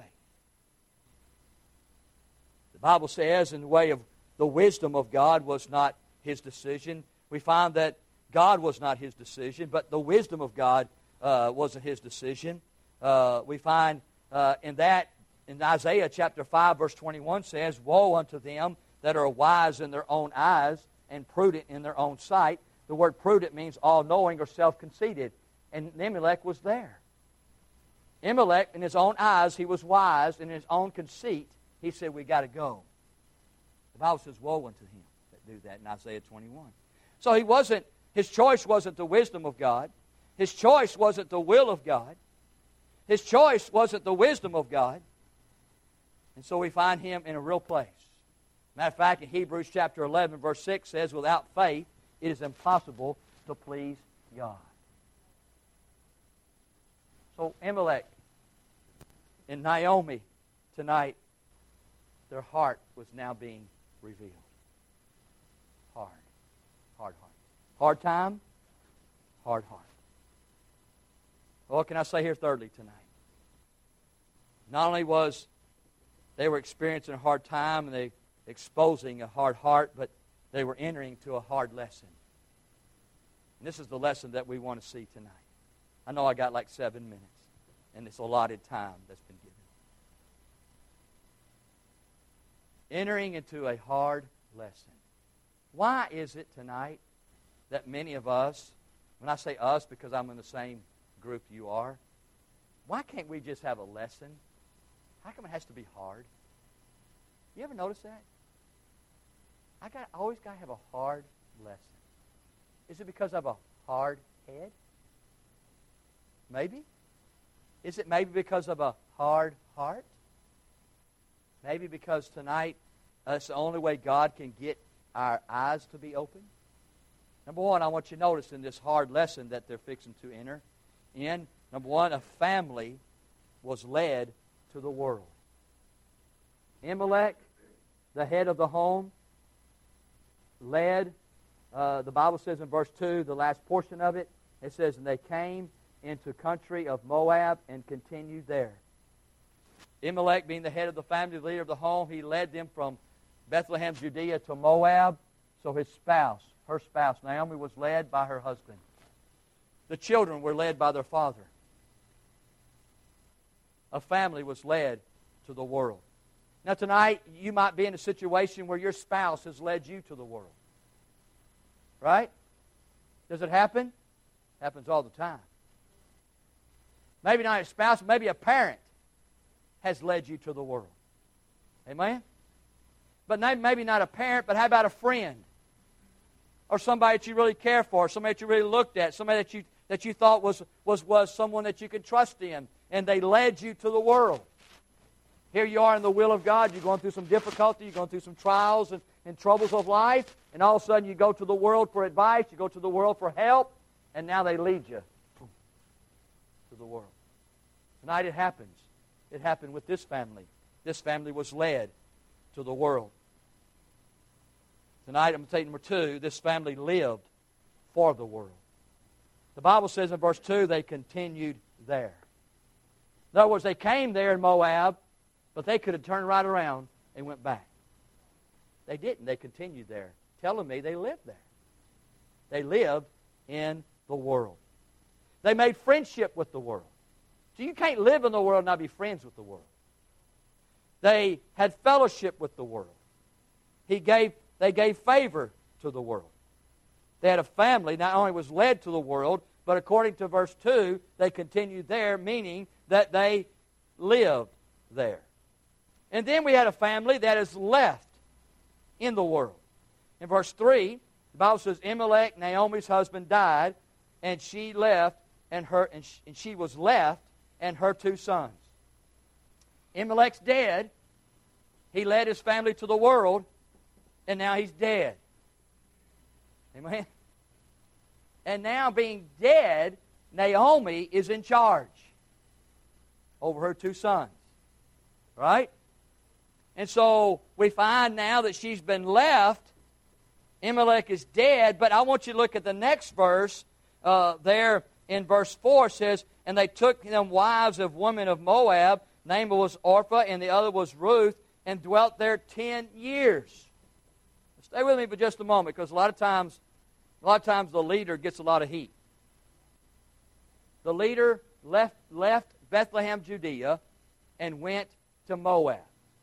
The Bible says in the way of the wisdom of God was not his decision. We find that God was not his decision, but the wisdom of God uh, wasn't his decision. Uh, we find uh, in that, in Isaiah chapter five, verse twenty-one says, woe unto them that are wise in their own eyes and prudent in their own sight. The word prudent means all-knowing or self-conceited. And Elimelech was there. Elimelech, in his own eyes, he was wise. In his own conceit, he said, we got to go. The Bible says, woe unto him that do that in Isaiah twenty-one. So he wasn't, his choice wasn't the wisdom of God. His choice wasn't the will of God. His choice wasn't the wisdom of God. And so we find him in a real place. Matter of fact, in Hebrews chapter eleven, verse six says, without faith, it is impossible to please God. So Elimelech and Naomi tonight, their heart was now being revealed. Hard. Hard heart. Hard time, hard heart. What can I say here thirdly tonight? Not only was they were experiencing a hard time and they exposing a hard heart, but they were entering to a hard lesson. And this is the lesson that we want to see tonight. I know I got like seven minutes, and it's allotted time that's been given. Entering into a hard lesson. Why is it tonight that many of us, when I say us because I'm in the same group you are, why can't we just have a lesson? How come it has to be hard? You ever notice that? I got I always got to have a hard lesson. Is it because I have a hard head? Maybe. Is it maybe because of a hard heart? Maybe because tonight that's the only way God can get our eyes to be open. Number one, I want you to notice in this hard lesson that they're fixing to enter in, number one, a family was led to the world. Elimelech, the head of the home, led, uh, the Bible says in verse two, the last portion of it, it says, and they came into country of Moab and continued there. Elimelech, being the head of the family, the leader of the home, he led them from Bethlehem, Judea to Moab. So his spouse, her spouse, Naomi, was led by her husband. The children were led by their father. A family was led to the world. Now tonight, you might be in a situation where your spouse has led you to the world. Right? Does it happen? It happens all the time. Maybe not a spouse, maybe a parent has led you to the world. Amen? But maybe not a parent, but how about a friend? Or somebody that you really care for, somebody that you really looked at, somebody that you that you thought was, was, was someone that you could trust in, and they led you to the world. Here you are in the will of God, you're going through some difficulty, you're going through some trials and, and troubles of life, and all of a sudden you go to the world for advice, you go to the world for help, and now they lead you to the world. Tonight it happens. It happened with this family. This family was led to the world. Tonight, I'm going to tell you number two, this family lived for the world. The Bible says in verse two, they continued there. In other words, they came there in Moab, but they could have turned right around and went back. They didn't. They continued there, telling me they lived there. They lived in the world. They made friendship with the world. So you can't live in the world and not be friends with the world. They had fellowship with the world. He gave, they gave favor to the world. They had a family, not only was led to the world, but according to verse two, they continued there, meaning that they lived there. And then we had a family that is left in the world. In verse three, the Bible says, Elimelech, Naomi's husband, died, and she left, and her and she, and she was left, and her two sons. Elimelech's dead. He led his family to the world, and now he's dead. Amen? And now being dead, Naomi is in charge over her two sons. Right? And so we find now that she's been left. Elimelech is dead, but I want you to look at the next verse uh, there in verse four. It says, and they took them wives of women of Moab. Name was Orpah, and the other was Ruth, and dwelt there ten years. Stay with me for just a moment, because a lot of times, a lot of times the leader gets a lot of heat. The leader left left Bethlehem, Judea, and went to Moab.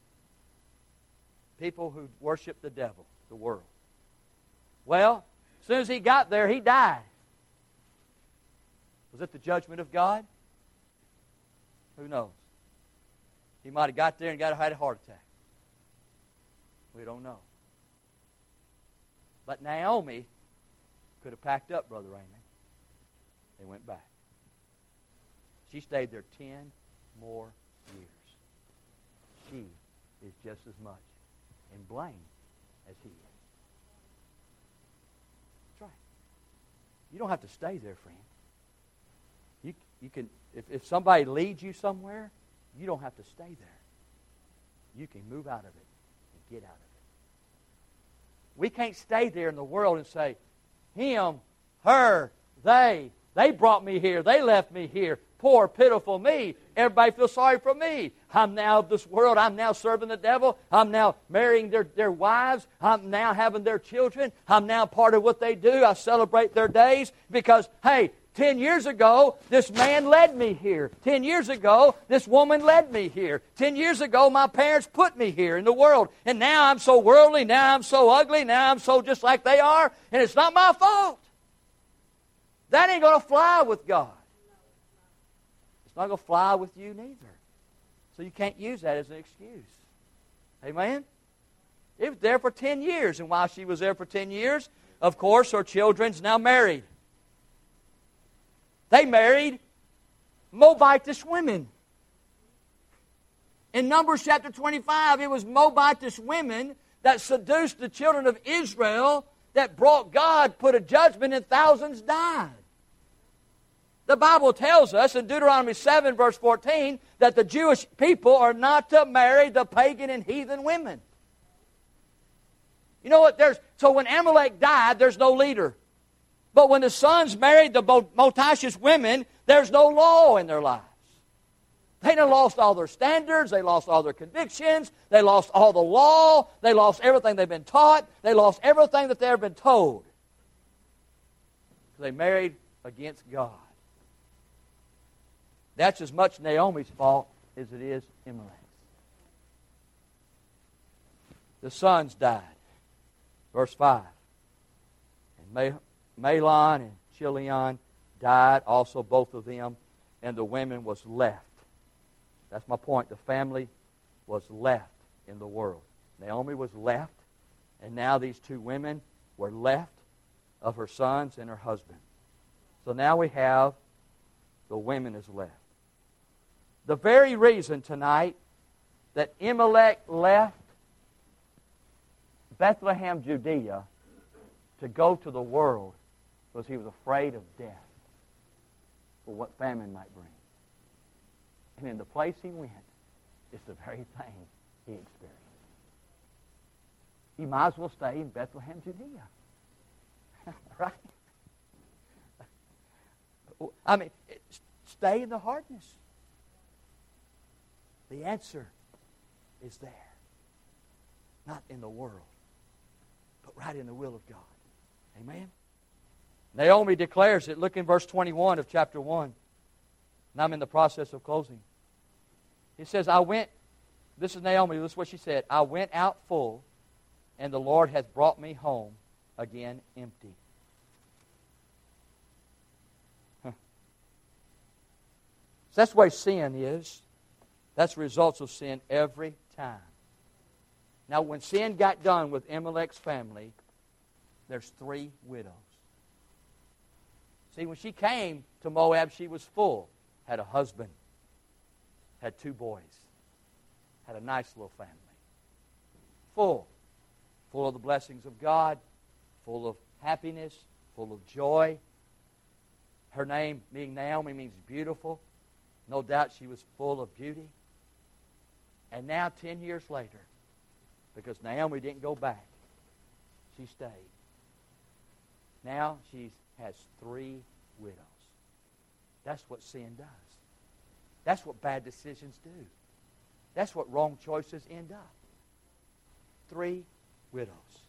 People who worship the devil, the world. Well, as soon as he got there, he died. Was it the judgment of God? Who knows? He might have got there and got had a heart attack. We don't know. But Naomi could have packed up, Brother Raymond. They went back. She stayed there ten more years. She is just as much in blame as he is. That's right. You don't have to stay there, friend. You, you can, if, if somebody leads you somewhere, you don't have to stay there. You can move out of it and get out of it. We can't stay there in the world and say, him, her, they, they brought me here, they left me here. Poor, pitiful me. Everybody feels sorry for me. I'm now of this world. I'm now serving the devil. I'm now marrying their, their wives. I'm now having their children. I'm now part of what they do. I celebrate their days because, hey, ten years ago, this man led me here. Ten years ago, this woman led me here. Ten years ago, my parents put me here in the world. And now I'm so worldly. Now I'm so ugly. Now I'm so just like they are. And it's not my fault. That ain't going to fly with God. It's not going to fly with you neither. So you can't use that as an excuse. Amen? It was there for ten years. And while she was there for ten years, of course, her children's now married. They married Moabitish women. In Numbers chapter twenty-five, it was Moabitish women that seduced the children of Israel that brought God, put a judgment, and thousands died. The Bible tells us in Deuteronomy seven, verse fourteen, that the Jewish people are not to marry the pagan and heathen women. You know what? There's so when Amalek died, there's no leader. But when the sons married the Moabitish women, there's no law in their lives. They done lost all their standards. They lost all their convictions. They lost all the law. They lost everything they've been taught. They lost everything that they've ever been told. They married against God. That's as much Naomi's fault as it is Elimelech's. The sons died. Verse five. And Mahlon and Chilion died, also both of them, and the women was left. That's my point. The family was left in the world. Naomi was left, and now these two women were left of her sons and her husband. So now we have the women is left. The very reason tonight that Elimelech left Bethlehem, Judea, to go to the world was he was afraid of death for what famine might bring. And in the place he went, it's the very thing he experienced. You might as well stay in Bethlehem, Judea. Right? I mean, stay in the hardness. The answer is there. Not in the world, but right in the will of God. Amen? Naomi declares it. Look in verse twenty-one of chapter one. And I'm in the process of closing. It says, I went, this is Naomi, this is what she said, I went out full, and the Lord hath brought me home again empty. Huh. So that's the way sin is. That's the results of sin every time. Now, when sin got done with Elimelech's family, there's three widows. See, when she came to Moab, she was full. Had a husband. Had two boys. Had a nice little family. Full. Full of the blessings of God. Full of happiness. Full of joy. Her name, being Naomi, means beautiful. No doubt she was full of beauty. And now, ten years later, because Naomi didn't go back, she stayed. Now she has three widows. That's what sin does. That's what bad decisions do. That's what wrong choices end up. Three widows.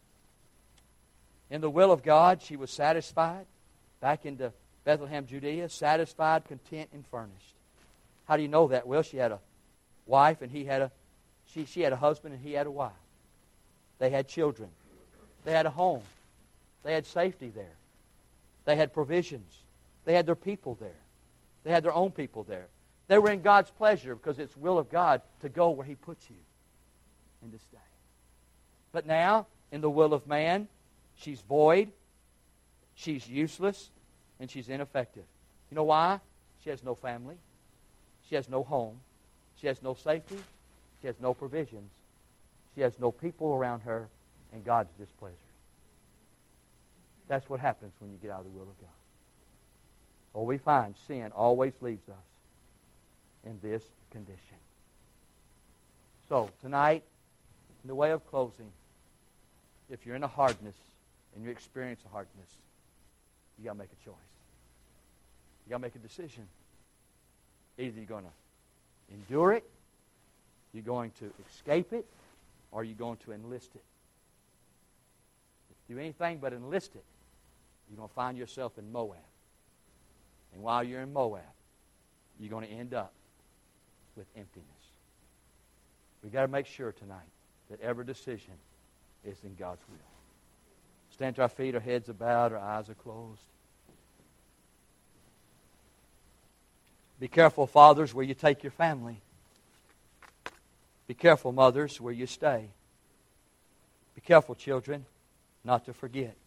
In the will of God, she was satisfied. Back into Bethlehem, Judea, satisfied, content, and furnished. How do you know that? Well, she had a wife and he had a she she had a husband and he had a wife. They had children. They had a home. They had safety there. They had provisions. They had their people there. They had their own people there. They were in God's pleasure because it's will of God to go where He puts you and to stay. But now, in the will of man, She's void, she's useless, and she's ineffective. You know why? She has no family. She has no home. She has no safety. She has no provisions. She has no people around her, and God's displeasure. That's what happens when you get out of the will of God. Well, we find sin always leaves us in this condition. So, tonight, in the way of closing, if you're in a hardness and you experience a hardness, you got to make a choice. You got to make a decision. Either you're going to endure it, you're going to escape it, or you're going to enlist it. If you do anything but enlist it, you're going to find yourself in Moab. And while you're in Moab, you're going to end up with emptiness. We've got to make sure tonight that every decision is in God's will. Stand to our feet, our heads are bowed, our eyes are closed. Be careful, fathers, where you take your family. Be careful, mothers, where you stay. Be careful, children, not to forget.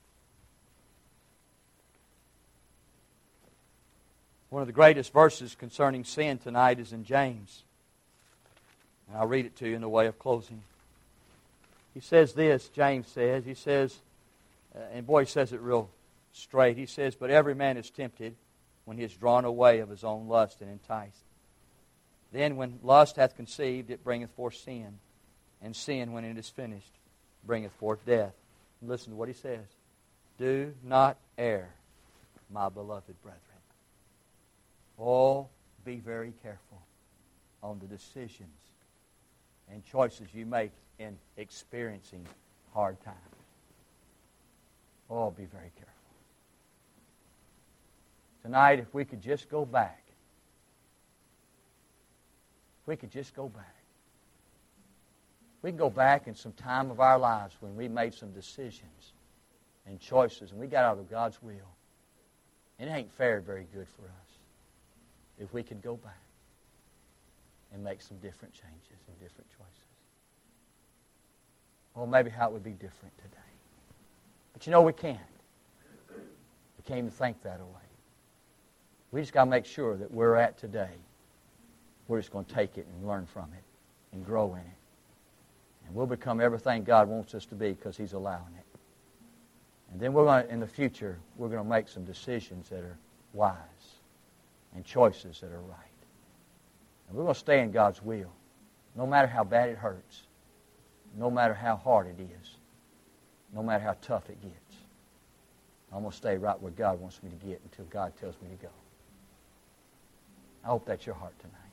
One of the greatest verses concerning sin tonight is in James. And I'll read it to you in the way of closing. He says this, James says, he says, uh, and boy, he says it real straight. He says, but every man is tempted when he is drawn away of his own lust and enticed. Then when lust hath conceived, it bringeth forth sin. And sin, when it is finished, bringeth forth death. And listen to what he says. Do not err, my beloved brethren. Oh, be very careful on the decisions and choices you make in experiencing hard times. Oh, be very careful. Tonight, if we could just go back, if we could just go back, we can go back in some time of our lives when we made some decisions and choices and we got out of God's will. And it ain't fared very good for us. If we could go back and make some different changes and different choices. Well, maybe how it would be different today. But you know, we can't. We can't even think that away. We just got to make sure that we're at today. We're just going to take it and learn from it and grow in it. And we'll become everything God wants us to be because He's allowing it. And then we're going to, in the future, we're going to make some decisions that are wise and choices that are right. And we're going to stay in God's will, no matter how bad it hurts, no matter how hard it is, no matter how tough it gets. I'm going to stay right where God wants me to get until God tells me to go. I hope that's your heart tonight.